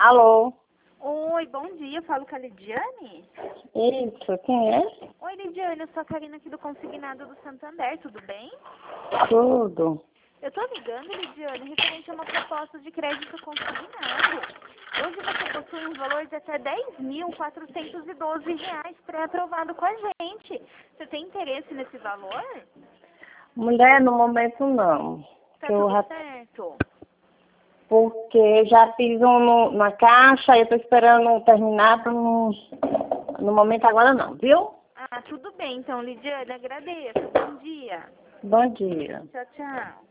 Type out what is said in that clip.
Alô? Oi, bom dia. Eu falo com a Lidiane? Isso, quem é? Oi, Lidiane. Eu sou a Karina aqui do Consignado do Santander. Tudo bem? Tudo. Eu tô ligando, Lidiane, referente a uma proposta de crédito consignado. Hoje você possui um valor de até R$ 10.412 pré-aprovado com a gente. Você tem interesse nesse valor? Mulher, no momento não. Tá Que eu tudo já- certo? Porque eu já fiz na caixa e eu tô esperando terminar para no momento agora não, viu? Ah, tudo bem então, Lidiane. Agradeço. Bom dia. Bom dia. Tchau, tchau.